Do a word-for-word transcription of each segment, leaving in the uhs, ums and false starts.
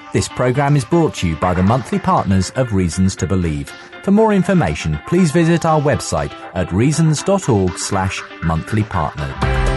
This program is brought to you by the monthly partners of Reasons to Believe. For more information, please visit our website at reasons.org slash monthly partner.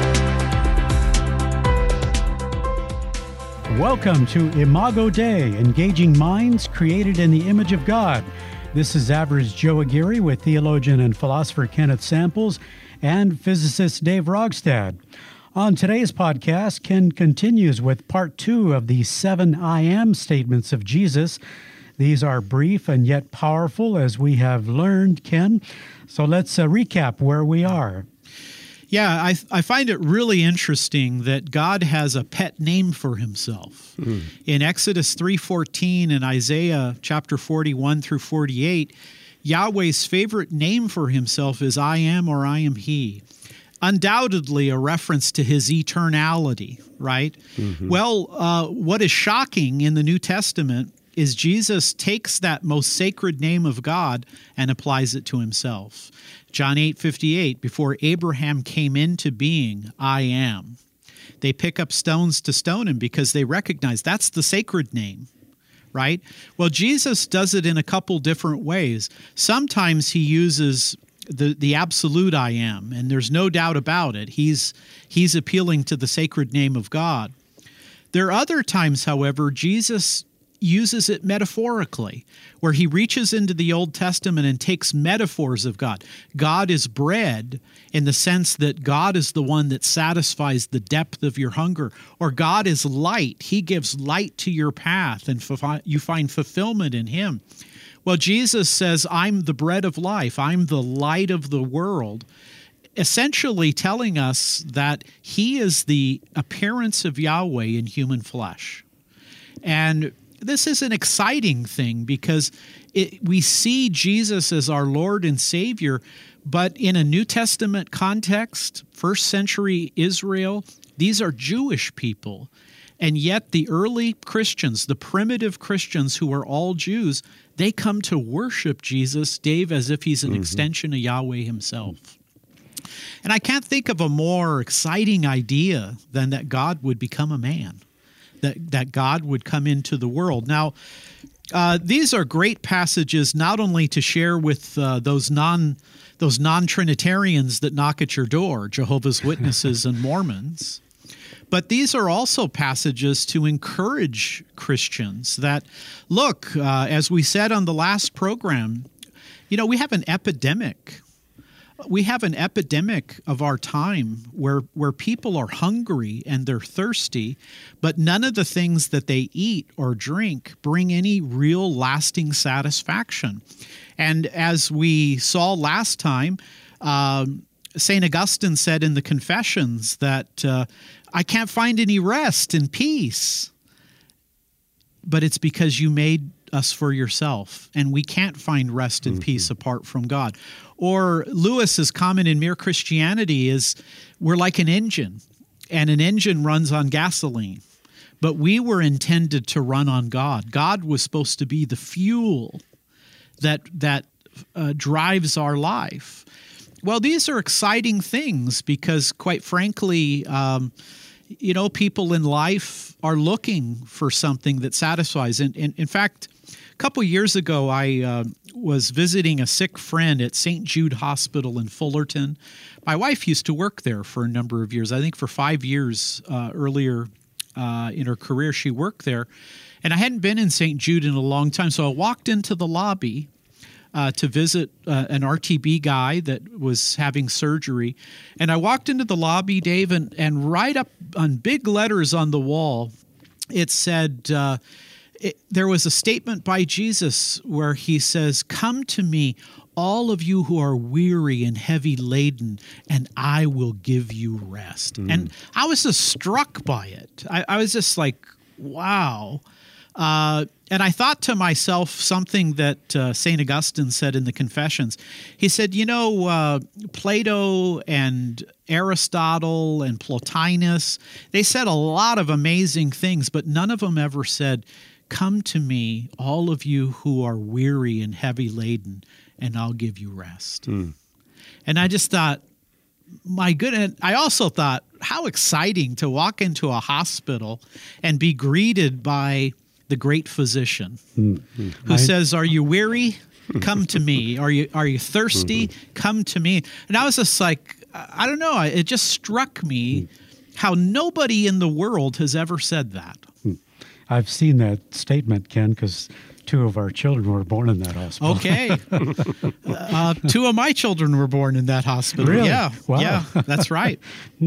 Welcome to Imago Dei, Engaging Minds Created in the Image of God. This is Average Joe Aguirre with theologian and philosopher Kenneth Samples and physicist Dave Rogstad. On today's podcast, Ken continues with part two of the seven I am statements of Jesus. These are brief and yet powerful, as we have learned, Ken. So let's uh, recap where we are. Yeah, I, I find it really interesting that God has a pet name for himself. Mm. In Exodus three fourteen and Isaiah chapter forty-one through forty-eight, Yahweh's favorite name for himself is I am or I am he. Undoubtedly a reference to his eternality, right? Mm-hmm. Well, uh, what is shocking in the New Testament is Jesus takes that most sacred name of God and applies it to himself. John eight fifty-eight, before Abraham came into being, I am. They pick up stones to stone him because they recognize that's the sacred name, right? Well, Jesus does it in a couple different ways. Sometimes he uses the, the absolute I am, and there's no doubt about it. He's, he's appealing to the sacred name of God. There are other times, however, Jesus uses it metaphorically, where he reaches into the Old Testament and takes metaphors of God. God is bread in the sense that God is the one that satisfies the depth of your hunger, or God is light. He gives light to your path, and you find fulfillment in him. Well, Jesus says, I'm the bread of life. I'm the light of the world, essentially telling us that he is the appearance of Yahweh in human flesh. And this is an exciting thing because it, we see Jesus as our Lord and Savior, but in a New Testament context, first century Israel, these are Jewish people. And yet the early Christians, the primitive Christians who are all Jews, they come to worship Jesus, Dave, as if he's an mm-hmm. extension of Yahweh himself. And I can't think of a more exciting idea than that God would become a man, that, that God would come into the world. Now, uh, these are great passages not only to share with uh, those non those non-Trinitarians that knock at your door, Jehovah's Witnesses and Mormons, but these are also passages to encourage Christians that, look, uh, as we said on the last program, you know, we have an epidemic. We have an epidemic of our time where, where people are hungry and they're thirsty, but none of the things that they eat or drink bring any real lasting satisfaction. And as we saw last time, um, Saint Augustine said in the Confessions that uh, I can't find any rest and peace, but it's because you made us for yourself, and we can't find rest and mm-hmm. peace apart from God. Or Lewis's comment in Mere Christianity is we're like an engine, and an engine runs on gasoline, but we were intended to run on God. God was supposed to be the fuel that that uh, drives our life. Well, these are exciting things because, quite frankly, um, you know, people in life are looking for something that satisfies. And, and in fact, a couple years ago, I uh, was visiting a sick friend at Saint Jude Hospital in Fullerton. My wife used to work there for a number of years. I think for five years uh, earlier uh, in her career, she worked there. And I hadn't been in Saint Jude in a long time, so I walked into the lobby Uh, to visit uh, an R T B guy that was having surgery. And I walked into the lobby, Dave, and, and right up on big letters on the wall, it said, uh, it, there was a statement by Jesus where he says, "Come to me, all of you who are weary and heavy laden, and I will give you rest." Mm. And I was just struck by it. I, I was just like, wow. Uh, and I thought to myself something that uh, Saint Augustine said in the Confessions. He said, you know, uh, Plato and Aristotle and Plotinus, they said a lot of amazing things, but none of them ever said, "Come to me, all of you who are weary and heavy laden, and I'll give you rest." Mm. And I just thought, my goodness, I also thought, how exciting to walk into a hospital and be greeted by the great physician, Mm-hmm. who says, "Are you weary? Come to me. Are you are you thirsty? Mm-hmm. Come to me." And I was just like, I don't know. It just struck me how nobody in the world has ever said that. I've seen that statement, Ken, because two of our children were born in that hospital. Okay. uh, two of my children were born in that hospital. Really? Yeah. Wow. Yeah, that's right.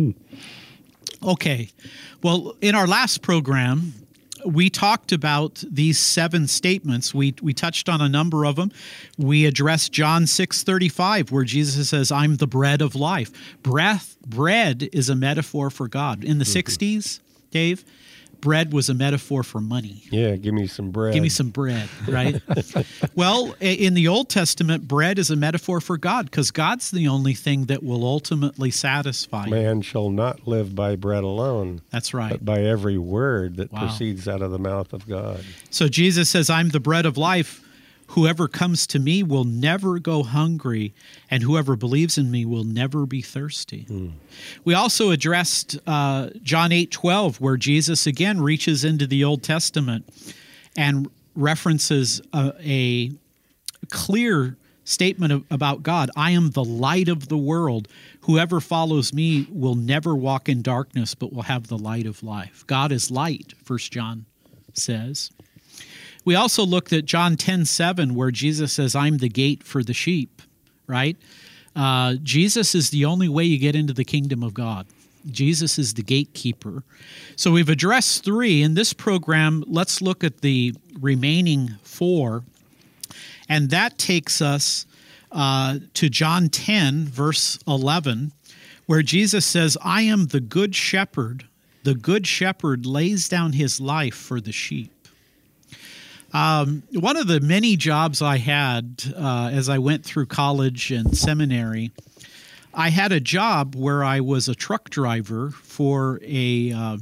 Okay. Well, in our last program, we talked about these seven statements. We we touched on a number of them. We addressed John six thirty-five, where Jesus says, "I'm the bread of life." Breath, bread is a metaphor for God. In the mm-hmm. sixties, Dave, bread was a metaphor for money. Yeah, give me some bread. Give me some bread, right? Well, in the Old Testament, bread is a metaphor for God, because God's the only thing that will ultimately satisfy. Man shall not live by bread alone. That's right. But by every word that wow. proceeds out of the mouth of God. So Jesus says, "I'm the bread of life. Whoever comes to me will never go hungry, and whoever believes in me will never be thirsty." Mm. We also addressed uh, John eight twelve, where Jesus again reaches into the Old Testament and references a, a clear statement of, about God. "I am the light of the world. Whoever follows me will never walk in darkness, but will have the light of life." God is light, First John says. We also looked at John ten seven, where Jesus says, "I'm the gate for the sheep," right? Uh, Jesus is the only way you get into the kingdom of God. Jesus is the gatekeeper. So we've addressed three. In this program, let's look at the remaining four. And that takes us uh, to John ten, verse eleven, where Jesus says, "I am the good shepherd. The good shepherd lays down his life for the sheep." Um, one of the many jobs I had uh, as I went through college and seminary, I had a job where I was a truck driver for a uh,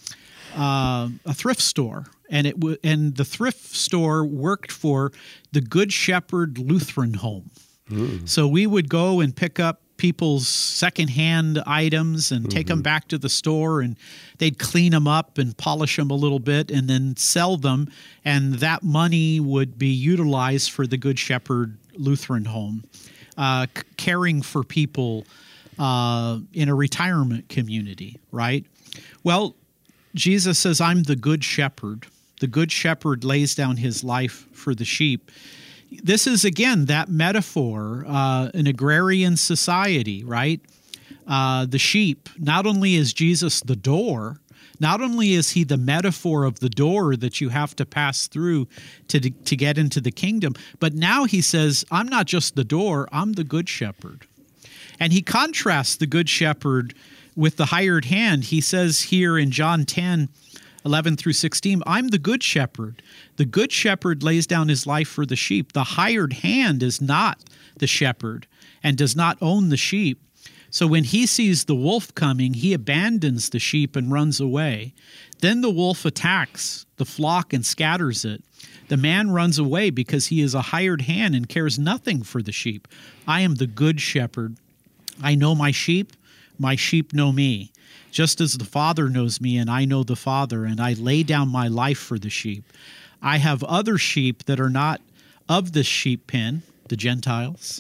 uh, a thrift store, and it w- and the thrift store worked for the Good Shepherd Lutheran Home. Mm. So we would go and pick up people's secondhand items and take mm-hmm. them back to the store, and they'd clean them up and polish them a little bit and then sell them. And that money would be utilized for the Good Shepherd Lutheran Home, uh, c- caring for people uh, in a retirement community, right? Well, Jesus says, "I'm the Good Shepherd. The Good Shepherd lays down his life for the sheep." This is, again, that metaphor, uh, an agrarian society, right? Uh, the sheep, not only is Jesus the door, not only is he the metaphor of the door that you have to pass through to, to get into the kingdom, but now he says, "I'm not just the door, I'm the good shepherd." And he contrasts the good shepherd with the hired hand. He says here in John ten, eleven through sixteen, "I'm the good shepherd. The good shepherd lays down his life for the sheep. The hired hand is not the shepherd and does not own the sheep. So when he sees the wolf coming, he abandons the sheep and runs away. Then the wolf attacks the flock and scatters it. The man runs away because he is a hired hand and cares nothing for the sheep. I am the good shepherd. I know my sheep. My sheep know me. Just as the Father knows me, and I know the Father, and I lay down my life for the sheep. I have other sheep that are not of this sheep pen, the Gentiles.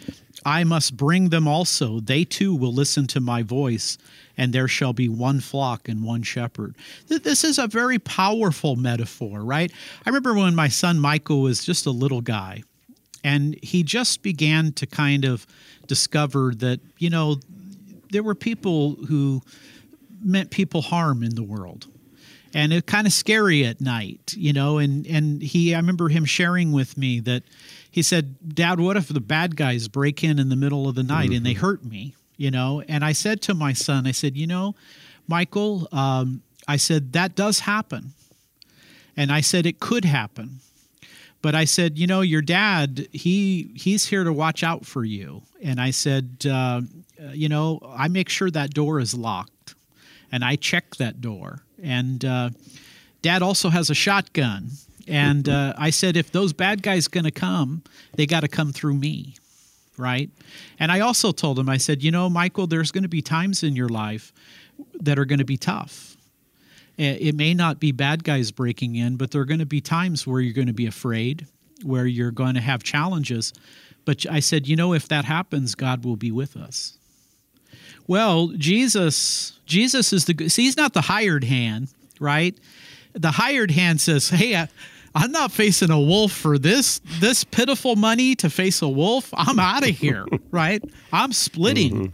I must bring them also. They too will listen to my voice, and there shall be one flock and one shepherd." This is a very powerful metaphor, right? I remember when my son Michael was just a little guy, and he just began to kind of discover that, you know, there were people who meant people harm in the world. And it's kind of scary at night, you know, and, and he, I remember him sharing with me that he said, "Dad, what if the bad guys break in in the middle of the night mm-hmm. and they hurt me, you know?" And I said to my son, I said, "You know, Michael, um, I said, that does happen. And I said, it could happen. But I said, you know, your dad, he he's here to watch out for you." And I said, uh, you know, I make sure that door is locked. And I check that door. And uh, Dad also has a shotgun. And uh, I said, if those bad guys going to come, they got to come through me, right? And I also told him, I said, you know, Michael, there's going to be times in your life that are going to be tough. It may not be bad guys breaking in, but there are going to be times where you're going to be afraid, where you're going to have challenges. But I said, you know, if that happens, God will be with us. Well, Jesus, Jesus is the, see, he's not the hired hand, right? The hired hand says, hey, I, I'm not facing a wolf for this, this pitiful money to face a wolf. I'm out of here, right? I'm splitting. Mm-hmm.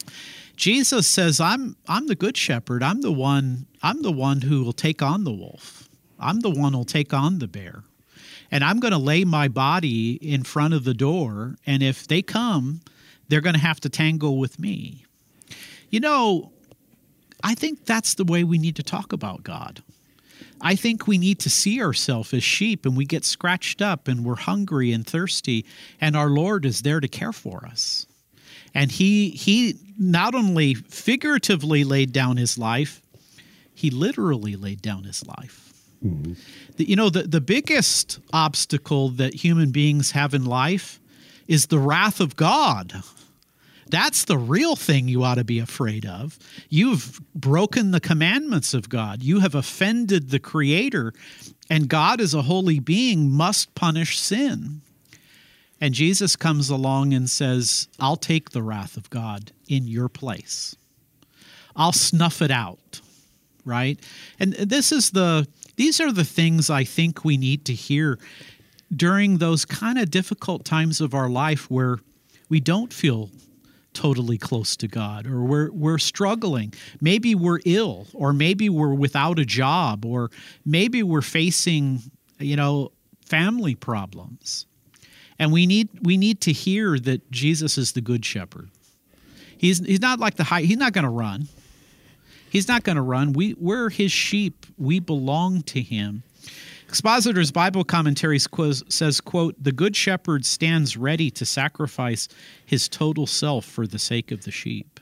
Jesus says, I'm, I'm the good shepherd. I'm the one, I'm the one who will take on the wolf. I'm the one who will take on the bear. And I'm going to lay my body in front of the door. And if they come, they're going to have to tangle with me. You know, I think that's the way we need to talk about God. I think we need to see ourselves as sheep, and we get scratched up and we're hungry and thirsty, and our Lord is there to care for us. And he he not only figuratively laid down his life, he literally laid down his life. Mm-hmm. The, you know, the, the biggest obstacle that human beings have in life is the wrath of God. That's the real thing you ought to be afraid of. You've broken the commandments of God. You have offended the Creator, and God, as a holy being, must punish sin. And Jesus comes along and says, I'll take the wrath of God in your place. I'll snuff it out, right? And this is the these are the things I think we need to hear during those kind of difficult times of our life where we don't feel totally close to God, or we're we're struggling. Maybe we're ill, or maybe we're without a job, or maybe we're facing, you know, family problems. And we need we need to hear that Jesus is the good shepherd. He's he's not like the high, he's not going to run. He's not going to run. We we're his sheep. We belong to him. Expositor's Bible Commentaries says, quote, the good shepherd stands ready to sacrifice his total self for the sake of the sheep.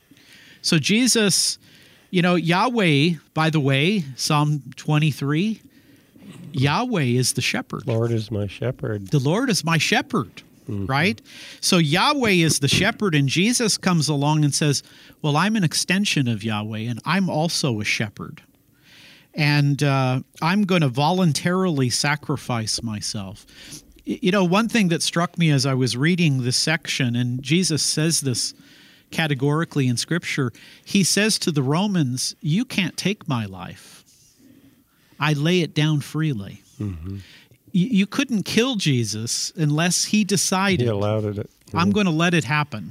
So Jesus, you know, Yahweh, by the way, Psalm twenty-three, Yahweh is the shepherd. Lord is my shepherd. The Lord is my shepherd, mm-hmm. right? So Yahweh is the shepherd, and Jesus comes along and says, well, I'm an extension of Yahweh, and I'm also a shepherd. And uh, I'm going to voluntarily sacrifice myself. You know, one thing that struck me as I was reading this section, and Jesus says this categorically in Scripture, he says to the Romans, you can't take my life. I lay it down freely. Mm-hmm. You, you couldn't kill Jesus unless he decided, he allowed it. Mm-hmm. I'm going to let it happen.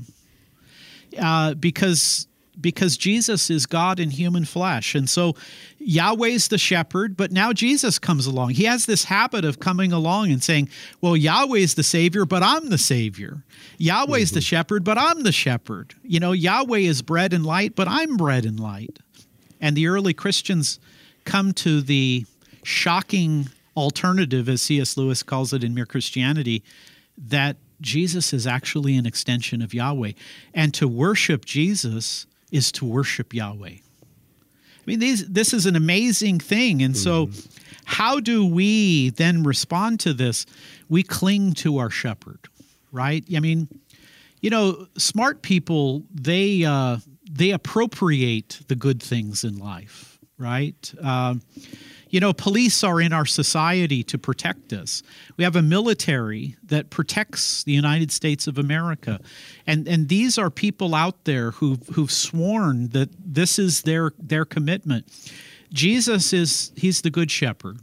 Uh, because... Because Jesus is God in human flesh. And so Yahweh's the shepherd, but now Jesus comes along. He has this habit of coming along and saying, well, Yahweh's the Savior, but I'm the Savior. Yahweh's mm-hmm. the shepherd, but I'm the shepherd. You know, Yahweh is bread and light, but I'm bread and light. And the early Christians come to the shocking alternative, as C S Lewis calls it in Mere Christianity, that Jesus is actually an extension of Yahweh. And to worship Jesus is to worship Yahweh. I mean, these, this is an amazing thing. And so mm-hmm. how do we then respond to this? We cling to our shepherd, right? I mean, you know, smart people, they uh, they appropriate the good things in life, right? Uh, you know, police are in our society to protect us. We have a military that protects the United States of America. And and these are people out there who've, who've sworn that this is their, their commitment. Jesus is, he's the good shepherd.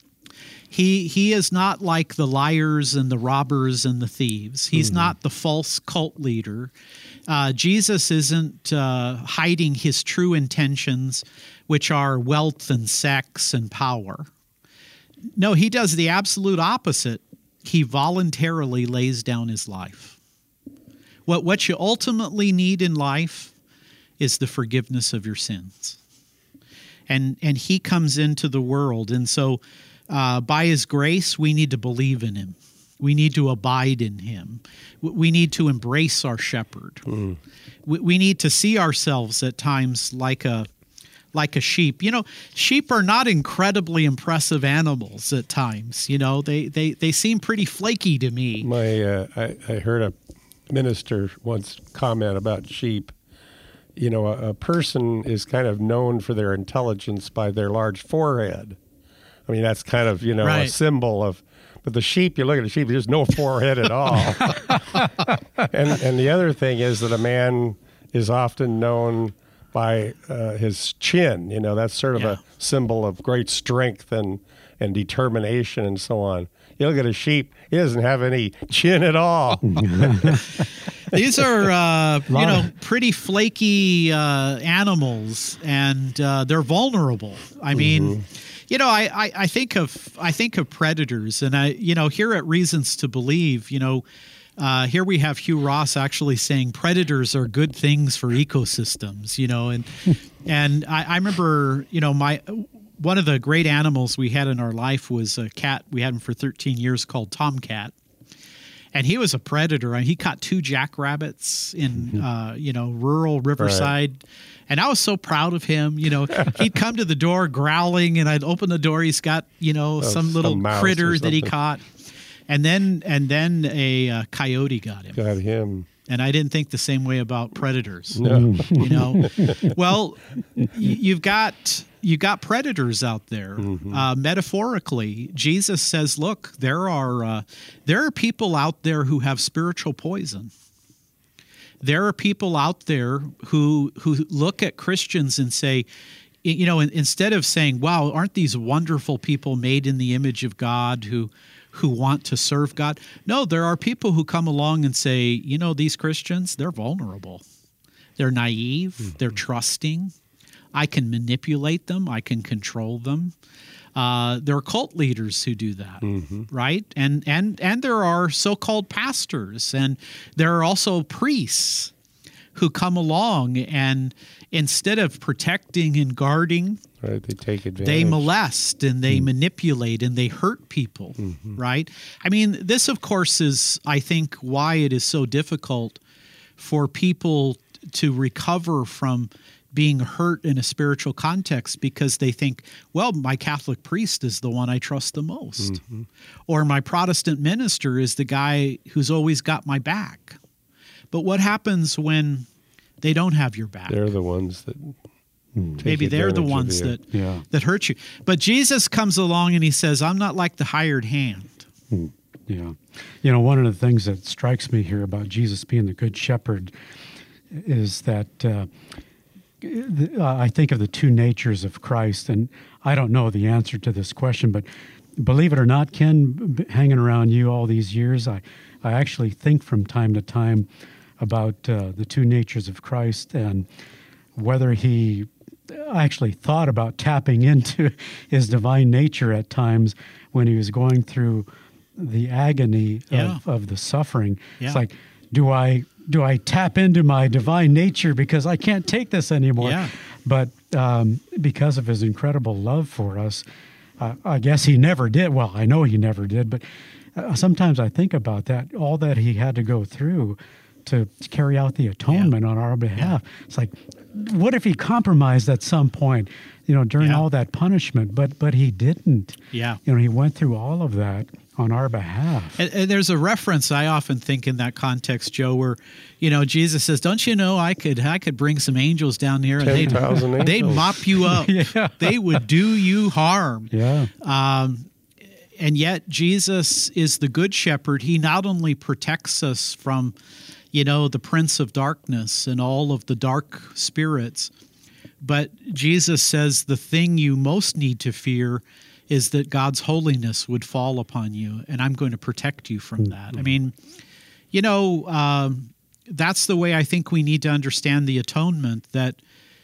He he is not like the liars and the robbers and the thieves. He's mm-hmm. not the false cult leader. Uh, Jesus isn't uh, hiding his true intentions, which are wealth and sex and power. No, he does the absolute opposite. He voluntarily lays down his life. What, what you ultimately need in life is the forgiveness of your sins. And, and he comes into the world. And so uh, by his grace, we need to believe in him. We need to abide in him. We need to embrace our shepherd. Mm. We, we need to see ourselves at times like a like a sheep. You know, sheep are not incredibly impressive animals at times. You know, they they, they seem pretty flaky to me. My uh, I, I heard a minister once comment about sheep. you know, a, a person is kind of known for their intelligence by their large forehead. I mean, that's kind of, you know, Right. a symbol of, but the sheep, you look at the sheep, there's no forehead at all. and, and the other thing is that a man is often known by uh, his chin. You know, that's sort of Yeah. a symbol of great strength and, and determination and so on. You look at a sheep, he doesn't have any chin at all. These are, uh, you Lot know, of- pretty flaky uh, animals, and uh, they're vulnerable. I mean, you know, I, I, I think of I think of predators, and I, you know, here at Reasons to Believe, you know, uh, here we have Hugh Ross actually saying predators are good things for ecosystems. You know, and and I, I remember, you know, my. One of the great animals we had in our life was a cat. We had him for thirteen years called Tomcat. And he was a predator. He caught two jackrabbits in, uh, you know, rural Riverside. And I was so proud of him. You know, he'd come to the door growling, and I'd open the door. He's got, you know, some some little mouse or critter that he something. caught. And then and then a uh, coyote got him. Got him. And I didn't think the same way about predators. No. You know, well, y- you've got you got predators out there. Uh, metaphorically, Jesus says, "Look, there are uh, there are people out there who have spiritual poison. There are people out there who who look at Christians and say." You know, in- instead of saying, "Wow, aren't these wonderful people made in the image of God who who want to serve God?" No, there are people who come along and say, "You know, these Christians, they're vulnerable. They're naive. They're trusting. I can manipulate them. I can control them." Uh, there are cult leaders who do that, right? And and and there are so-called pastors, and there are also priests who come along, and instead of protecting and guarding, Right, they take advantage. they molest and they manipulate and they hurt people, right? I mean, this, of course, is, I think, why it is so difficult for people to recover from being hurt in a spiritual context, because they think, well, my Catholic priest is the one I trust the most. Or my Protestant minister is the guy who's always got my back. But what happens when they don't have your back? They're the ones that take Maybe they're the advantage of ones you. that Yeah. that hurt you. But Jesus comes along and he says, "I'm not like the hired hand." Yeah. You know, one of the things that strikes me here about Jesus being the Good Shepherd is that uh, the, uh, I think of the two natures of Christ, and I don't know the answer to this question, but believe it or not, Ken, b- hanging around you all these years, I, I actually think from time to time about uh, the two natures of Christ and whether he I actually thought about tapping into his divine nature at times when he was going through the agony Yeah. of, of the suffering. Yeah. It's like, do I do I tap into my divine nature because I can't take this anymore? Yeah. But um, because of his incredible love for us, uh, I guess he never did. Well, I know he never did, but uh, sometimes I think about that, all that he had to go through to carry out the atonement on our behalf. It's like, what if he compromised at some point, you know, during Yeah. all that punishment? But but he didn't. Yeah. You know, he went through all of that on our behalf. And, and there's a reference I often think in that context, Joe, where, you know, Jesus says, "Don't you know I could I could bring some angels down here and they'd, ten thousand they'd angels. mop you up. Yeah. They would do you harm." Yeah. Um, and yet Jesus is the good shepherd. He not only protects us from, you know, the prince of darkness and all of the dark spirits, but Jesus says the thing you most need to fear is that God's holiness would fall upon you, and I'm going to protect you from that. I mean, you know, um, that's the way I think we need to understand the atonement, that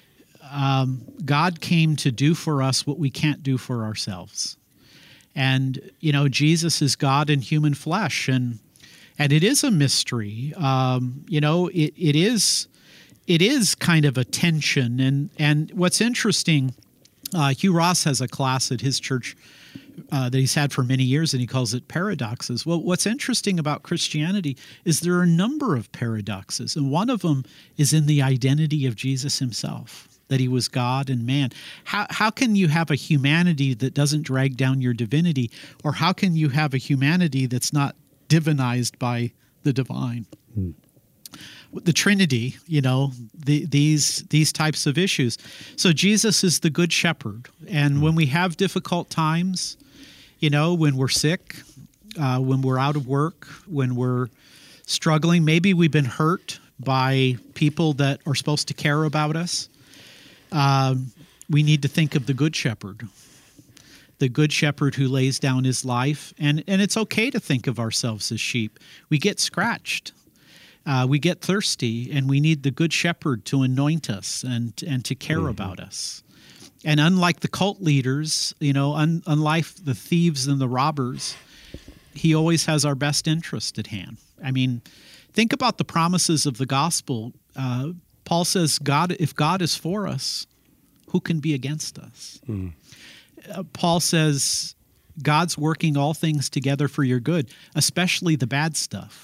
um, God came to do for us what we can't do for ourselves. And, you know, Jesus is God in human flesh, and and it is a mystery. Um, you know, it, it is it is kind of a tension. And, and what's interesting, uh, Hugh Ross has a class at his church uh, that he's had for many years, and he calls it Paradoxes. Well, what's interesting about Christianity is there are a number of paradoxes, and one of them is in the identity of Jesus himself, that he was God and man. How how can you have a humanity that doesn't drag down your divinity, or how can you have a humanity that's not divinized by the divine? the Trinity, you know, the, these these types of issues. So Jesus is the good shepherd. And when we have difficult times, you know, when we're sick, uh, when we're out of work, when we're struggling, maybe we've been hurt by people that are supposed to care about us, um, we need to think of the good shepherd, the good shepherd who lays down his life. And, and it's okay to think of ourselves as sheep. We get scratched. Uh, we get thirsty, and we need the good shepherd to anoint us and, and to care mm-hmm. about us. And unlike the cult leaders, you know, un, unlike the thieves and the robbers, he always has our best interest at hand. I mean, think about the promises of the gospel. Uh, Paul says, "God, if God is for us, who can be against us?" Mm. Uh, Paul says, God's working all things together for your good, especially the bad stuff.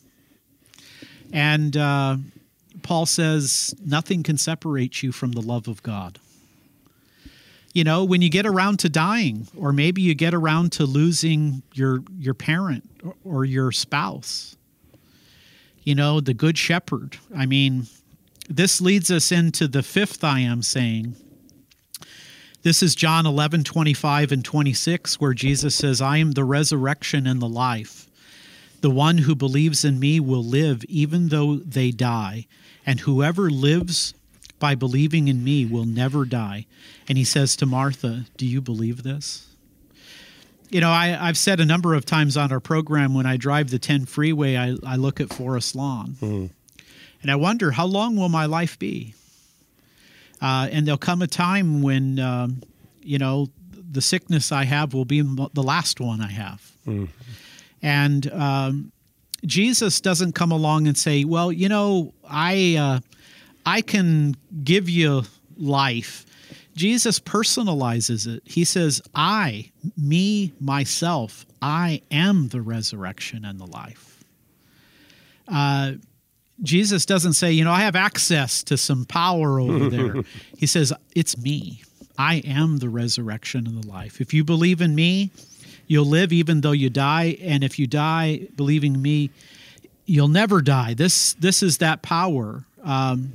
And uh, Paul says, nothing can separate you from the love of God. You know, when you get around to dying, or maybe you get around to losing your your parent or, or your spouse, you know, the good shepherd. I mean, this leads us into the fifth I am saying. This is John eleven, twenty-five and twenty-six, where Jesus says, I am the resurrection and the life. The one who believes in me will live even though they die, and whoever lives by believing in me will never die. And he says to Martha, do you believe this? You know, I, I've said a number of times on our program, when I drive the ten freeway, I, I look at Forest Lawn. Mm. And I wonder, how long will my life be? Uh, and there'll come a time when, um, you know, the sickness I have will be the last one I have. Mm. And um, Jesus doesn't come along and say, well, you know, I uh, I can give you life. Jesus personalizes it. He says, I, me, myself, I am the resurrection and the life. Uh, Jesus doesn't say, you know, I have access to some power over there. He says, it's me. I am the resurrection and the life. If you believe in me, you'll live even though you die. And if you die believing me, you'll never die. This this is that power. Um,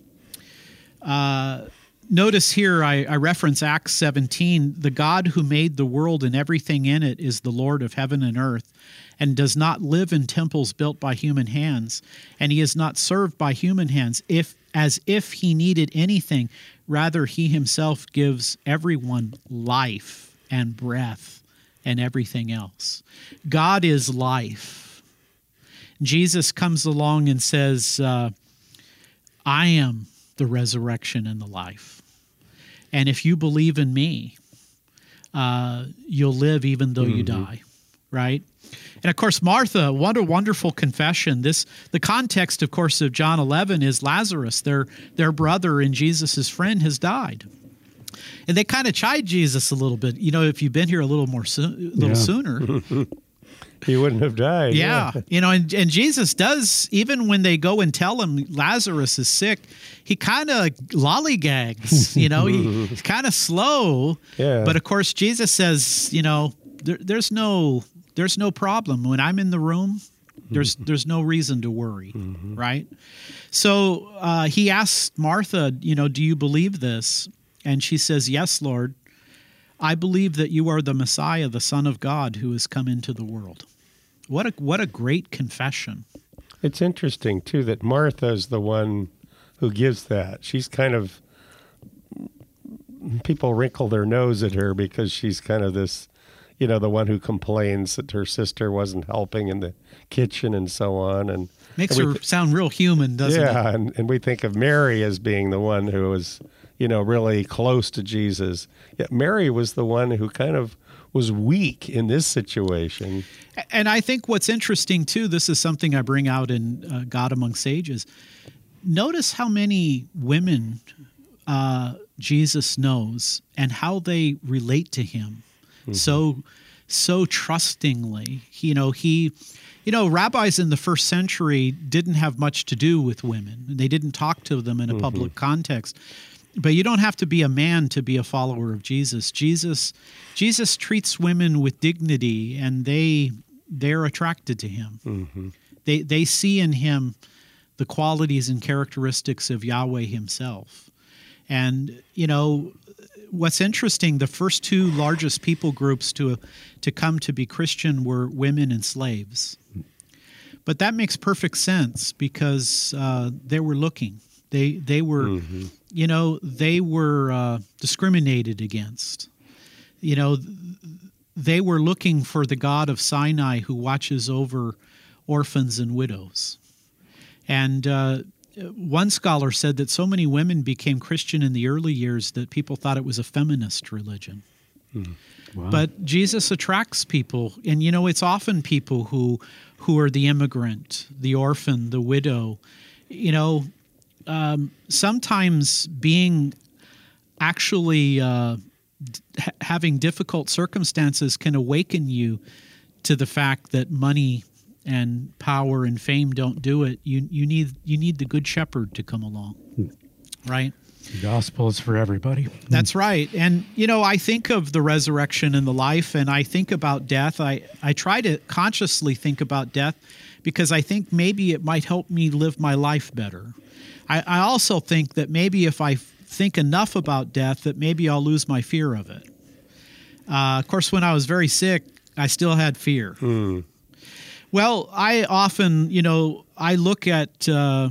uh, notice here I, I reference Acts seventeen. The God who made the world and everything in it is the Lord of heaven and earth, and does not live in temples built by human hands. And he is not served by human hands if as if he needed anything. Rather, he himself gives everyone life and breath and everything else. God is life. Jesus comes along and says, uh, I am the resurrection and the life. And if you believe in me, uh, you'll live even though mm-hmm. you die, right? And of course, Martha, what a wonderful confession. This, the context, of course, of John eleven is Lazarus, their, their brother and Jesus' friend, has died. And they kind of chide Jesus a little bit. You know, if you've been here a little more, so, a little yeah. sooner, he wouldn't have died. Yeah, yeah. You know, and, and Jesus does, even when they go and tell him Lazarus is sick, he kind of lollygags. You know, he, he's kind of slow. Yeah. But of course, Jesus says, you know, there, there's no, there's no problem when I'm in the room. There's there's no reason to worry, mm-hmm. right? So uh, he asked Martha, you know, do you believe this? And she says, yes, Lord, I believe that you are the Messiah, the Son of God, who has come into the world. What a what a great confession. It's interesting, too, that Martha's the one who gives that. She's kind of, people wrinkle their nose at her because she's kind of this, you know, the one who complains that her sister wasn't helping in the kitchen and so on. And Makes and her th- sound real human, doesn't yeah, it? Yeah, and, and we think of Mary as being the one who was, you know, really close to Jesus. Yet Mary was the one who kind of was weak in this situation. And I think what's interesting, too, this is something I bring out in uh, God Among Sages. Notice how many women uh, Jesus knows and how they relate to him mm-hmm. so so trustingly. You know, he... You know, rabbis in the first century didn't have much to do with women. They didn't talk to them in a mm-hmm. public context. But you don't have to be a man to be a follower of Jesus. Jesus Jesus treats women with dignity, and they they're attracted to him. Mm-hmm. They they see in him the qualities and characteristics of Yahweh himself. And, you know, what's interesting, the first two largest people groups to to come to be Christian were women and slaves. But that makes perfect sense because uh, they were looking. They they were, mm-hmm. you know, they were uh, discriminated against. You know, they were looking for the God of Sinai who watches over orphans and widows. And uh, one scholar said that so many women became Christian in the early years that people thought it was a feminist religion. Mm. Wow. But Jesus attracts people. And, you know, it's often people who who are the immigrant, the orphan, the widow. You know, um, sometimes being actually uh, d- having difficult circumstances can awaken you to the fact that money and power and fame don't do it. You you need you need the good shepherd to come along, right? The gospel is for everybody. That's right. And, you know, I think of the resurrection and the life, and I think about death. I, I try to consciously think about death because I think maybe it might help me live my life better. I, I also think that maybe if I think enough about death, that maybe I'll lose my fear of it. Uh, of course, when I was very sick, I still had fear. Mm. Well, I often, you know, I look at uh,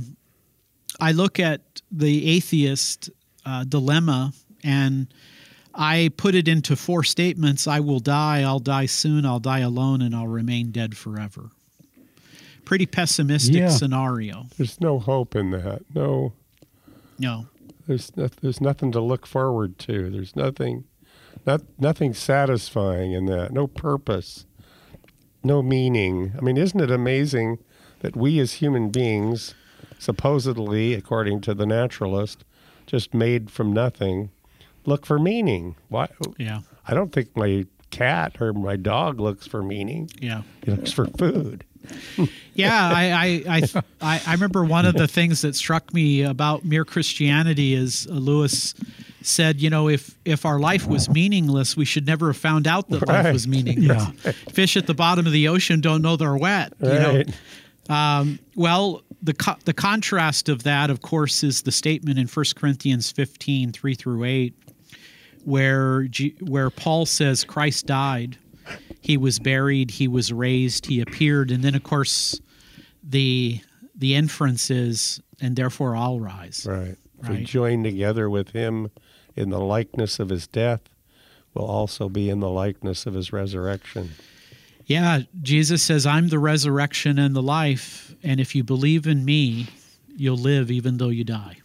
I look at the atheist uh, dilemma, and I put it into four statements. I will die, I'll die soon, I'll die alone, and I'll remain dead forever. Pretty pessimistic Yeah. scenario. There's no hope in that. No, No. there's no, there's nothing to look forward to. There's nothing, not nothing satisfying in that. No purpose, no meaning. I mean, isn't it amazing that we as human beings, supposedly, according to the naturalist, just made from nothing, look for meaning? Why? Yeah. I don't think my cat or my dog looks for meaning. Yeah. He looks for food. Yeah, I, I, I, I, I remember one of the things that struck me about mere Christianity is uh, Lewis said, you know, if, if our life was meaningless, we should never have found out that Right. life was meaningless. Yeah. Fish at the bottom of the ocean don't know they're wet. You know? Right. Um, well, the co- the contrast of that, of course, is the statement in First Corinthians fifteen, three through eight, where G- where Paul says Christ died, he was buried, he was raised, he appeared, and then, of course, the the inference is, and therefore I'll rise. Right. If we Right. join together with him in the likeness of his death, we'll also be in the likeness of his resurrection. Yeah, Jesus says, I'm the resurrection and the life, and if you believe in me, you'll live even though you die.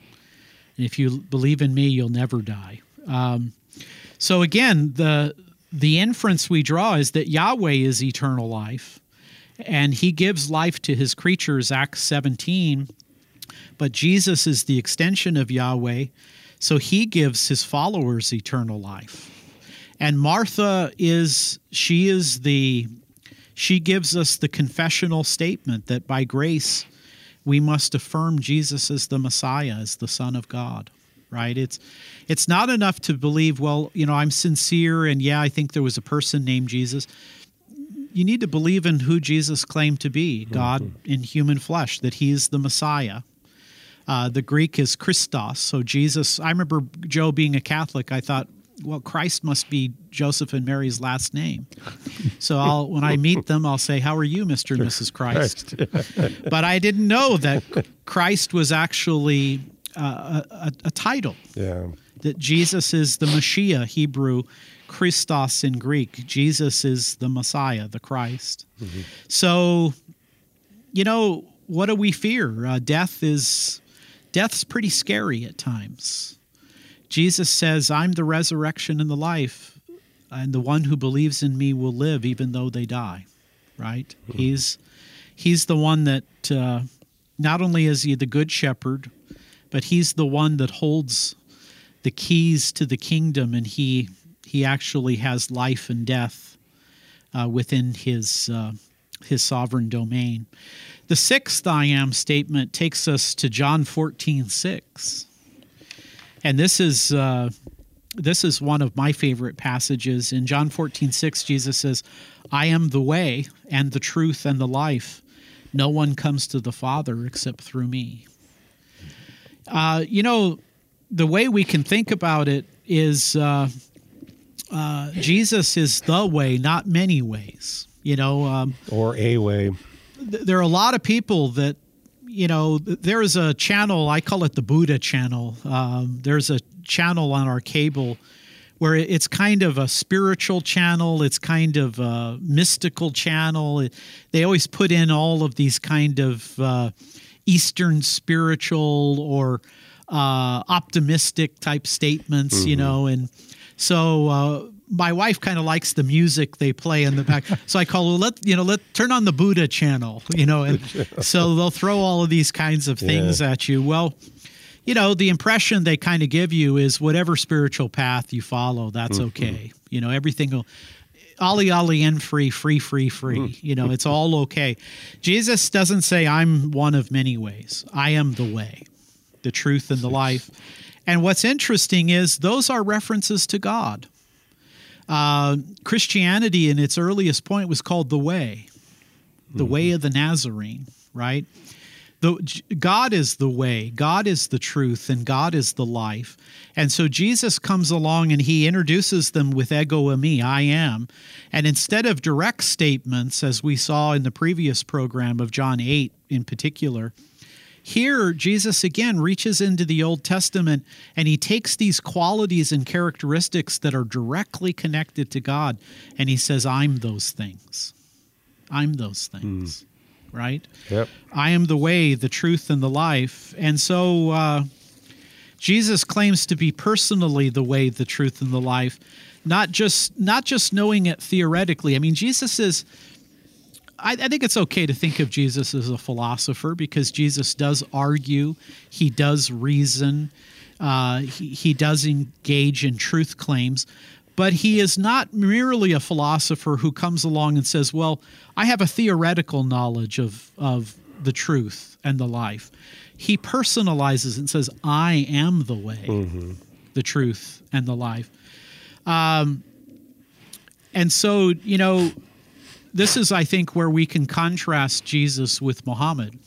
And if you believe in me, you'll never die. Um, so again, the the inference we draw is that Yahweh is eternal life, and he gives life to his creatures, Acts seventeen, but Jesus is the extension of Yahweh, so he gives his followers eternal life. And Martha is, she is the, she gives us the confessional statement that by grace we must affirm Jesus as the Messiah, as the Son of God, right? It's, it's not enough to believe, well, you know, I'm sincere and yeah, I think there was a person named Jesus. You need to believe in who Jesus claimed to be, God mm-hmm. in human flesh, that he is the Messiah. Uh, the Greek is Christos, so Jesus, I remember Joe being a Catholic, I thought, well, Christ must be Joseph and Mary's last name. So I'll, when I meet them, I'll say, how are you, Mister and Missus Christ? But I didn't know that Christ was actually uh, a, a title. Yeah. That Jesus is the Mashiach, Hebrew, Christos in Greek. Jesus is the Messiah, the Christ. Mm-hmm. So, you know, what do we fear? Uh, death is, death's pretty scary at times. Jesus says, I'm the resurrection and the life, and the one who believes in me will live even though they die, right? Mm-hmm. He's he's the one that uh, not only is he the good shepherd, but he's the one that holds the keys to the kingdom, and he he actually has life and death uh, within his uh, his sovereign domain. The sixth I am statement takes us to John fourteen six. And this is uh, this is one of my favorite passages. In John fourteen six, Jesus says, I am the way and the truth and the life. No one comes to the Father except through me. Uh, you know, the way we can think about it is uh, uh, Jesus is the way, not many ways. You know, um, or a way. Th- there are a lot of people that, you know, th- there is a channel, I call it the Buddha channel. Um, there's a channel on our cable where it's kind of a spiritual channel. It's kind of a mystical channel. It, they always put in all of these kind of uh, Eastern spiritual or uh, optimistic type statements, mm-hmm. you know, and so uh, my wife kind of likes the music they play in the back. So I call her, let, you know, let turn on the Buddha channel, you know, and so they'll throw all of these kinds of things yeah. at you. Well, you know, the impression they kind of give you is whatever spiritual path you follow, that's mm-hmm. okay. You know, everything will, ollie, ollie, and free, free, free, free. Mm-hmm. You know, it's all okay. Jesus doesn't say, I'm one of many ways. I am the way, the truth, and the life. And what's interesting is those are references to God. Uh, Christianity in its earliest point was called the way, the mm-hmm. way of the Nazarene, right? The, God is the way, God is the truth, and God is the life. And so Jesus comes along and he introduces them with ego eimi, I am. And instead of direct statements, as we saw in the previous program of John eight in particular, here Jesus again reaches into the Old Testament and he takes these qualities and characteristics that are directly connected to God and he says, I'm those things. I'm those things. Mm. Right? Yep. I am the way, the truth, and the life. And so uh, Jesus claims to be personally the way, the truth, and the life, not just not just knowing it theoretically. I mean, Jesus is, I, I think it's okay to think of Jesus as a philosopher because Jesus does argue, he does reason, uh, he, he does engage in truth claims. But he is not merely a philosopher who comes along and says, well, I have a theoretical knowledge of, of the truth and the life. He personalizes and says, I am the way, mm-hmm. the truth, and the life. Um, and so, you know, this is, I think, where we can contrast Jesus with Muhammad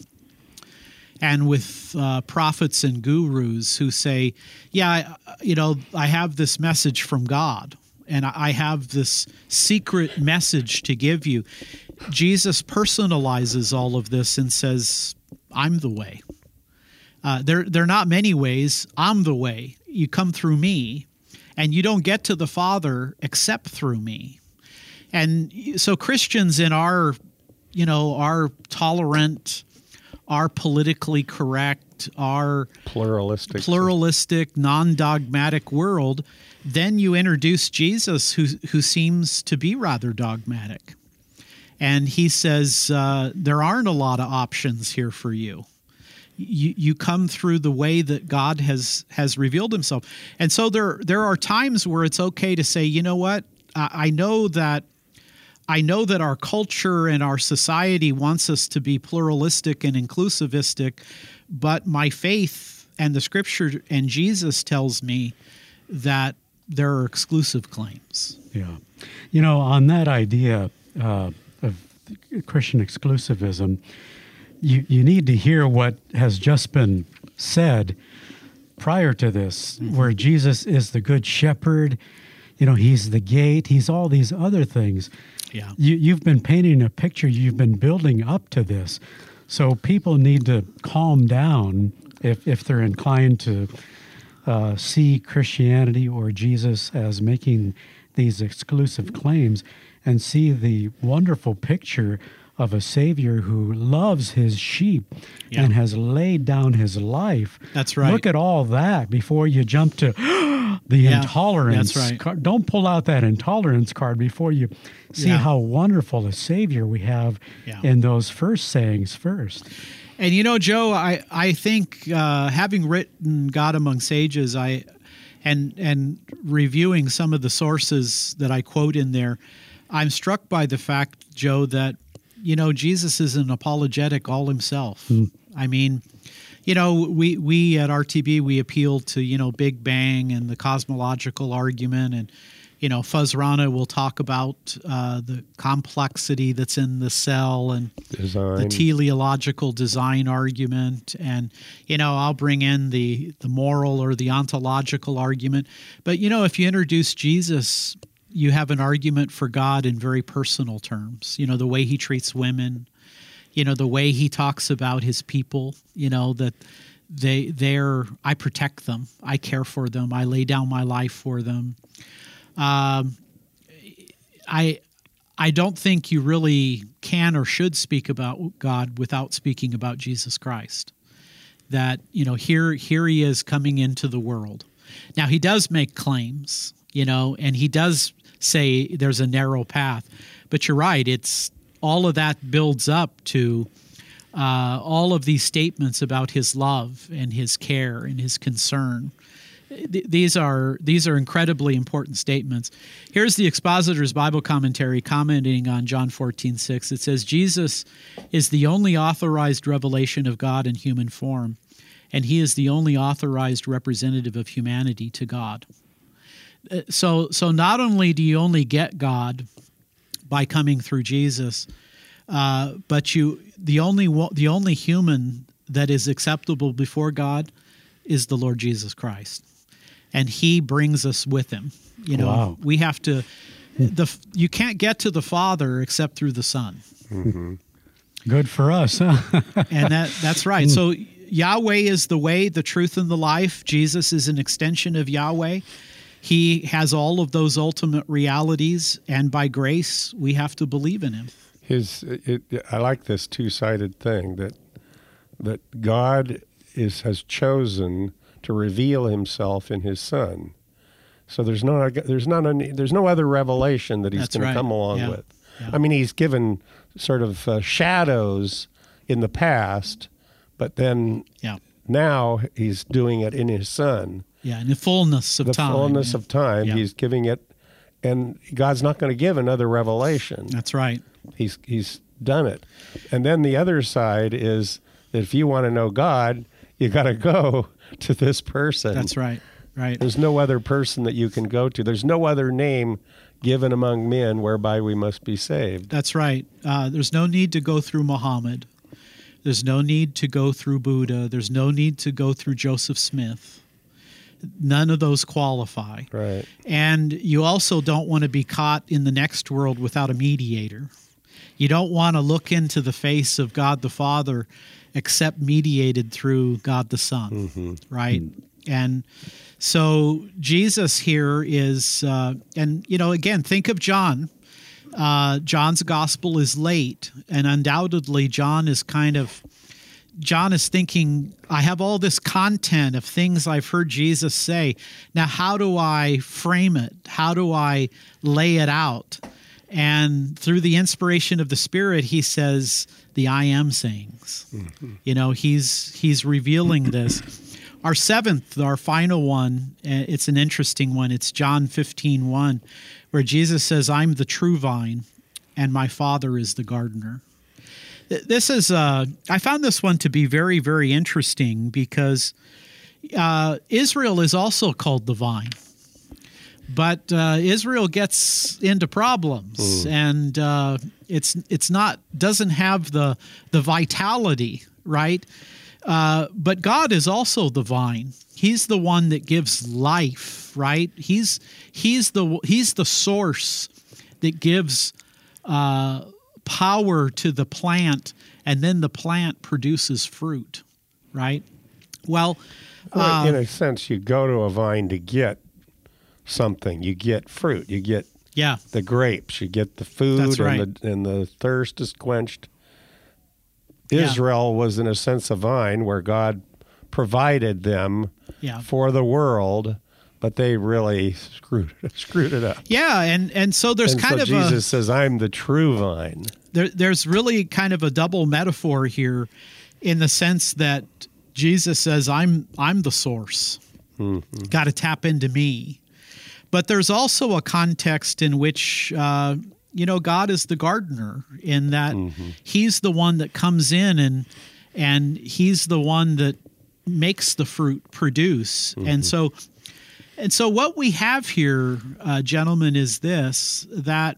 and with uh, prophets and gurus who say, yeah, you know, I have this message from God and I have this secret message to give you. Jesus personalizes all of this and says, I'm the way. Uh, there, there are not many ways. I'm the way. You come through me and you don't get to the Father except through me. And so Christians in our, you know, our tolerant, our politically correct, our pluralistic, pluralistic, non-dogmatic world, then you introduce Jesus, who who seems to be rather dogmatic, and he says uh, there aren't a lot of options here for you. You you come through the way that God has has revealed Himself, and so there there are times where it's okay to say, you know what, I, I know that. I know that our culture and our society wants us to be pluralistic and inclusivistic, but my faith and the Scripture and Jesus tells me that there are exclusive claims. Yeah. You know, on that idea uh, of Christian exclusivism, you, you need to hear what has just been said prior to this, mm-hmm. where Jesus is the good shepherd. You know, he's the gate. He's all these other things. Yeah. You, you've been painting a picture. You've been building up to this. So people need to calm down if, if they're inclined to uh, see Christianity or Jesus as making these exclusive claims and see the wonderful picture of a Savior who loves his sheep yeah. and has laid down his life. That's right. Look at all that before you jump to the yeah, intolerance. That's right. card. Don't pull out that intolerance card before you see yeah. how wonderful a Savior we have yeah. in those first sayings first. And you know, Joe, I I think uh, having written God Among Sages, I and and reviewing some of the sources that I quote in there, I'm struck by the fact, Joe, that you know Jesus is an apologetic all himself. Mm. I mean, you know, we we at R T B we appeal to you know Big Bang and the cosmological argument, and You know, Fuzz Rana will talk about uh, the complexity that's in the cell and Design. the teleological design argument. And, you know, I'll bring in the, the moral or the ontological argument. But, you know, if you introduce Jesus, you have an argument for God in very personal terms. You know, the way he treats women, you know, the way he talks about his people, you know, that they, they're, I protect them, I care for them, I lay down my life for them. Um, I I don't think you really can or should speak about God without speaking about Jesus Christ. That, you know, here here he is coming into the world. Now, he does make claims, you know, and he does say there's a narrow path. But you're right, it's all of that builds up to uh, all of these statements about his love and his care and his concern. These are these are incredibly important statements. Here's the Expositor's Bible Commentary commenting on John fourteen six. It says, Jesus is the only authorized revelation of God in human form, and he is the only authorized representative of humanity to God. So, so not only do you only get God by coming through Jesus, uh, but you the only the only human that is acceptable before God is the Lord Jesus Christ. And he brings us with him. You know, Wow. we have to, the you can't get to the Father except through the Son. Mm-hmm. Good for us, huh? And that that's right. So Yahweh is the way, the truth, and the life. Jesus is an extension of Yahweh. He has all of those ultimate realities, and by grace, we have to believe in him. His, it, I like this two-sided thing that that God is has chosen to reveal himself in his Son. So there's no there's not any, there's no other revelation that he's That's going right. to come along Yeah. with. Yeah. I mean, he's given sort of uh, shadows in the past, but then Yeah. now he's doing it in his Son. Yeah, in the fullness of The time. fullness yeah. of time, Yeah. he's giving it, and God's not going to give another revelation. That's right. He's he's done it. And then the other side is that if you want to know God, you got to go to this person. That's right. Right. There's no other person that you can go to. There's no other name given among men whereby we must be saved. That's right. Uh, there's no need to go through Muhammad. There's no need to go through Buddha. There's no need to go through Joseph Smith. None of those qualify. Right. And you also don't want to be caught in the next world without a mediator. You don't want to look into the face of God the Father except mediated through God the Son, Mm-hmm. right? And so Jesus here is, uh, and, you know, again, think of John. Uh, John's gospel is late, and undoubtedly John is kind of, John is thinking, I have all this content of things I've heard Jesus say. Now, how do I frame it? How do I lay it out? And through the inspiration of the Spirit, he says the I am sayings. Mm-hmm. You know, he's he's revealing this. Our seventh, our final one, it's an interesting one. It's John fifteen one, where Jesus says, I'm the true vine, and my Father is the gardener. This is, uh, I found this one to be very, very interesting because uh, Israel is also called the vine. But uh, Israel gets into problems, mm. and uh, it's it's not doesn't have the the vitality, right? Uh, but God is also the vine. He's the one that gives life, right? He's he's the he's the source that gives uh, power to the plant, and then the plant produces fruit, right? Well, well uh, in a sense, you go to a vine to get something. You get fruit. You get yeah. the grapes. You get the food. That's right. and, the, and the thirst is quenched. Yeah. Israel was, in a sense, a vine where God provided them yeah. for the world, but they really screwed screwed it up. Yeah, and, and so there's and kind so of Jesus a, says, I'm the true vine. There, there's really kind of a double metaphor here in the sense that Jesus says, I'm I'm the source. Mm-hmm. Got to tap into me. But there's also a context in which, uh, you know, God is the gardener in that mm-hmm. he's the one that comes in and and he's the one that makes the fruit produce. Mm-hmm. And so And so what we have here, uh, gentlemen, is this, that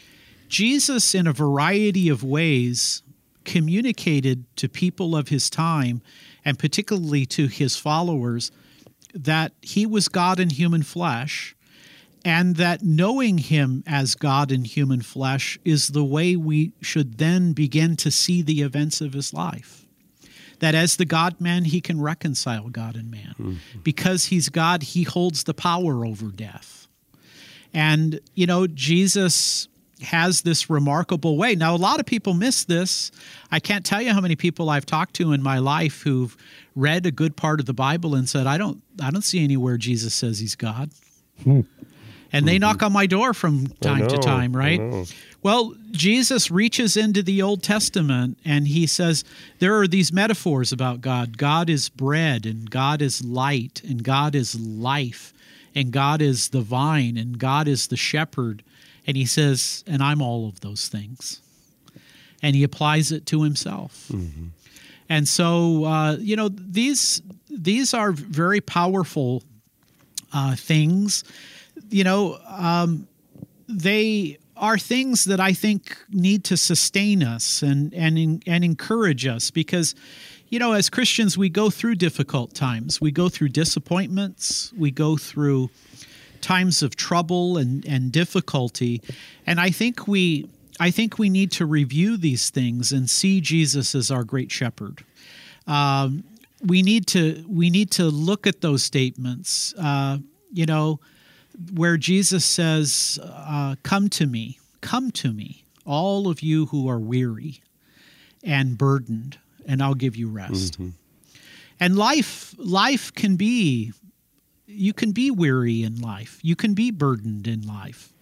Jesus, in a variety of ways, communicated to people of his time, and particularly to his followers, that he was God in human flesh, and that knowing him as God in human flesh is the way we should then begin to see the events of his life. That as the God-man, he can reconcile God and man. Mm-hmm. Because he's God, he holds the power over death. And, you know, Jesus has this remarkable way. Now, a lot of people miss this. I can't tell you how many people I've talked to in my life who've read a good part of the Bible and said, I don't, I don't see anywhere Jesus says he's God. Hmm. And they mm-hmm. knock on my door from time to time, right? Well, Jesus reaches into the Old Testament and he says, there are these metaphors about God. God is bread, and God is light, and God is life, and God is the vine, and God is the shepherd. And he says, and I'm all of those things. And he applies it to himself. Mm-hmm. And so, uh, you know, these, these are very powerful uh, things. You know, um, they are things that I think need to sustain us and and and encourage us because, you know, as Christians, we go through difficult times. We go through disappointments. We go through times of trouble and, and difficulty. And I think we I think we need to review these things and see Jesus as our great shepherd. Um, we need to we need to look at those statements. Uh, you know. Where Jesus says, uh, come to me, come to me, all of you who are weary and burdened, and I'll give you rest. Mm-hmm. And life, life can be, you can be weary in life. You can be burdened in life.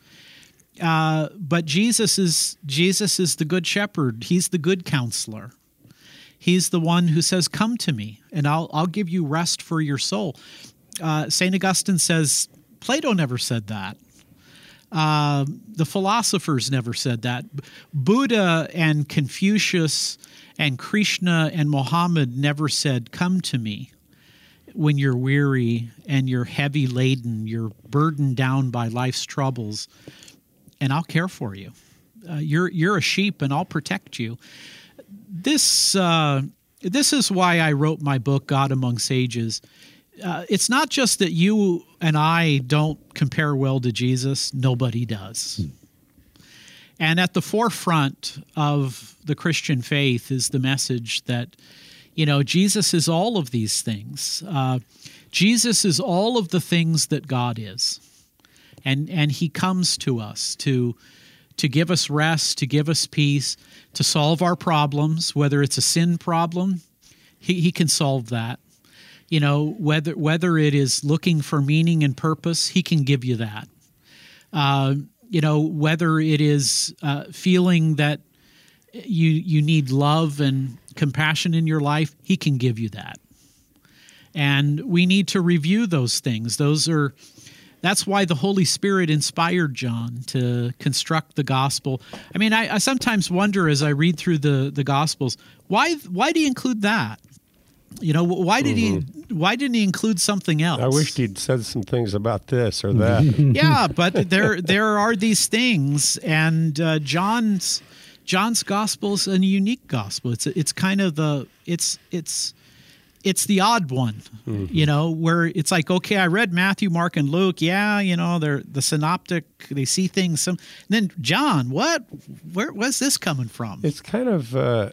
Uh, but Jesus is, Jesus is the good shepherd. He's the good counselor. He's the one who says, come to me, and I'll, I'll give you rest for your soul. Uh, Saint Augustine says, Plato never said that. Uh, the philosophers never said that. Buddha and Confucius and Krishna and Muhammad never said, come to me when you're weary and you're heavy laden, you're burdened down by life's troubles, and I'll care for you. Uh, you're, you're a sheep and I'll protect you. This, uh, this is why I wrote my book, God Among Sages. Uh, it's not just that you and I don't compare well to Jesus. Nobody does. Hmm. And at the forefront of the Christian faith is the message that, you know, Jesus is all of these things. Uh, Jesus is all of the things that God is. And and he comes to us to, to give us rest, to give us peace, to solve our problems, whether it's a sin problem, he, he can solve that. You know, whether whether it is looking for meaning and purpose, he can give you that. Uh, you know, whether it is uh, feeling that you you need love and compassion in your life, he can give you that. And we need to review those things. Those are that's why the Holy Spirit inspired John to construct the gospel. I mean, I, I sometimes wonder as I read through the the Gospels, why why do you include that? You know, why did mm-hmm. he? Why didn't he include something else? I wished he'd said some things about this or that. Yeah, but there there are these things, and uh, John's John's gospel is a unique gospel. It's it's kind of the it's it's it's the odd one, mm-hmm. you know, where it's like, okay, I read Matthew, Mark, and Luke. Yeah, you know, they're the synoptic. They see things. Some then John, what? Where where's this coming from? It's kind of. Uh,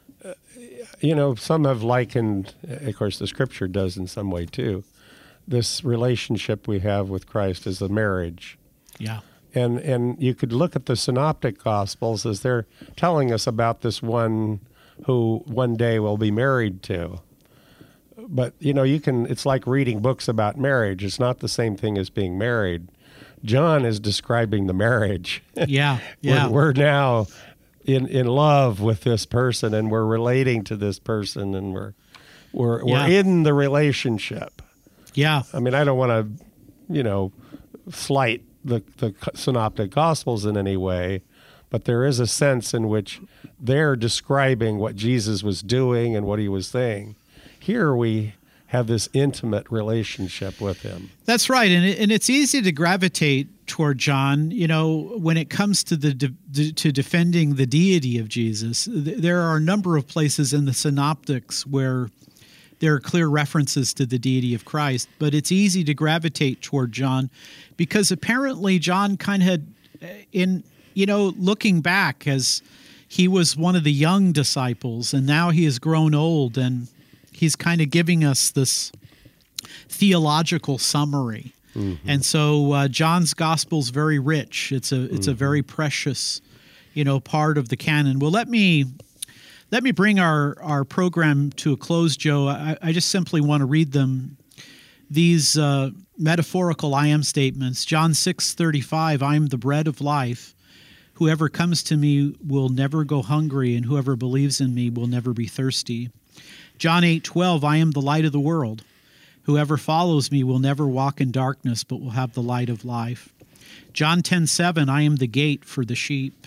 You know, some have likened, of course, the Scripture does in some way too, this relationship we have with Christ as a marriage. Yeah. And and you could look at the Synoptic Gospels as they're telling us about this one who one day will be married to. But, you know, you can, it's like reading books about marriage. It's not the same thing as being married. John is describing the marriage. Yeah, yeah. we're, we're now... in in love with this person, and we're relating to this person, and we're we're we're yeah. in the relationship. Yeah. I mean, I don't want to, you know, slight the the Synoptic Gospels in any way, but there is a sense in which they're describing what Jesus was doing and what he was saying. Here we have this intimate relationship with him. That's right, and it, and it's easy to gravitate toward John. You know, when it comes to the de, to defending the deity of Jesus, th- there are a number of places in the Synoptics where there are clear references to the deity of Christ, but it's easy to gravitate toward John because apparently John kind of had, in you know, looking back as he was one of the young disciples, and now he has grown old, and he's kind of giving us this theological summary. Mm-hmm. And so uh, John's gospel is very rich. It's a it's mm-hmm. a very precious, you know, part of the canon. Well, let me let me bring our, our program to a close, Joe. I, I just simply want to read them. These uh, metaphorical I am statements. John six thirty-five, I am the bread of life. Whoever comes to me will never go hungry, and whoever believes in me will never be thirsty. John eight twelve, I am the light of the world. Whoever follows me will never walk in darkness, but will have the light of life. John ten seven, I am the gate for the sheep.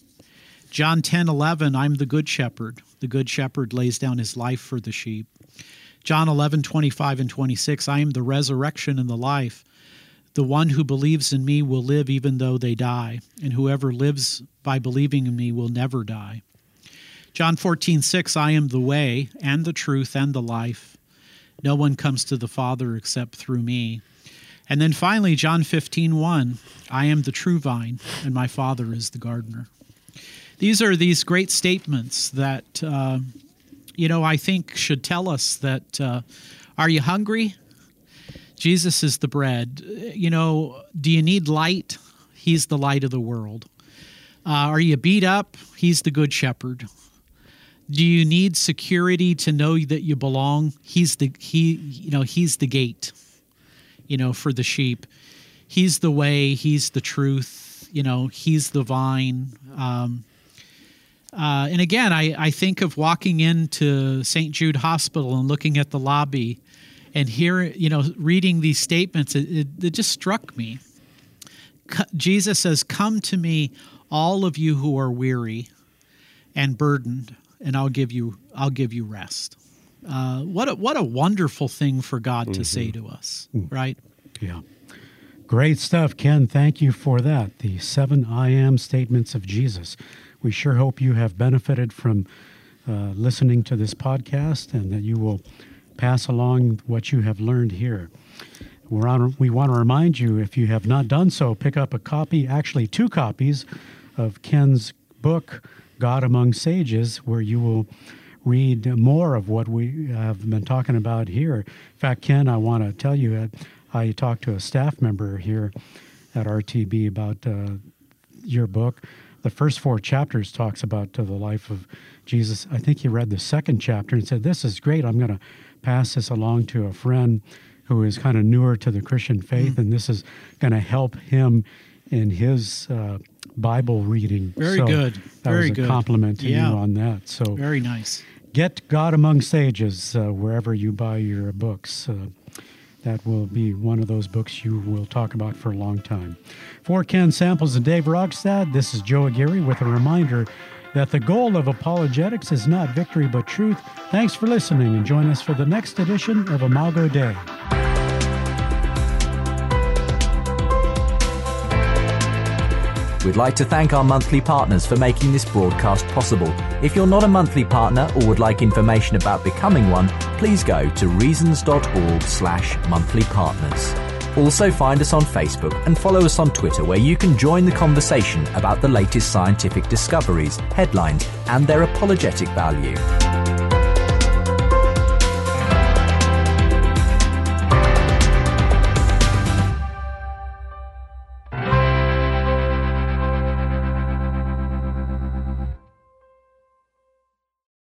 John ten eleven, I am the good shepherd. The good shepherd lays down his life for the sheep. John eleven twenty-five and twenty-six, I am the resurrection and the life. The one who believes in me will live even though they die, and whoever lives by believing in me will never die. John fourteen six, I am the way and the truth and the life. No one comes to the Father except through me. And then finally, John fifteen one, I am the true vine, and my Father is the gardener. These are these great statements that, uh, you know, I think should tell us that, uh, are you hungry? Jesus is the bread. You know, do you need light? He's the light of the world. Uh, are you beat up? He's the good shepherd. Do you need security to know that you belong? He's the he you know he's the gate, you know, for the sheep. He's the way. He's the truth. You know, he's the vine. Um, uh, and again, I, I think of walking into Saint Jude Hospital and looking at the lobby, and here you know reading these statements. It, it, it just struck me. Jesus says, "Come to me, all of you who are weary and burdened, and I'll give you I'll give you rest." Uh, what a, what a wonderful thing for God mm-hmm. to say to us, right? Yeah. Great stuff, Ken. Thank you for that. The seven I am statements of Jesus. We sure hope you have benefited from uh, listening to this podcast and that you will pass along what you have learned here. We're on, we want to remind you, if you have not done so, pick up a copy, actually two copies, of Ken's book, God Among Sages, where you will read more of what we have been talking about here. In fact, Ken, I want to tell you, uh, I talked to a staff member here at R T B about uh, your book. The first four chapters talks about uh, the life of Jesus. I think he read the second chapter and said, this is great. I'm going to pass this along to a friend who is kind of newer to the Christian faith, mm. and this is going to help him in his uh, Bible reading. Very so good. That Very was a good. compliment to yeah. you on that. So very nice. Get God Among Sages uh, wherever you buy your books. Uh, that will be one of those books you will talk about for a long time. For Ken Samples and Dave Rogstad, this is Joe Aguirre with a reminder that the goal of apologetics is not victory but truth. Thanks for listening, and join us for the next edition of Imago Dei. We'd like to thank our monthly partners for making this broadcast possible. If you're not a monthly partner or would like information about becoming one, please go to reasons.org slash monthly partners. Also find us on Facebook and follow us on Twitter, where you can join the conversation about the latest scientific discoveries, headlines, and their apologetic value.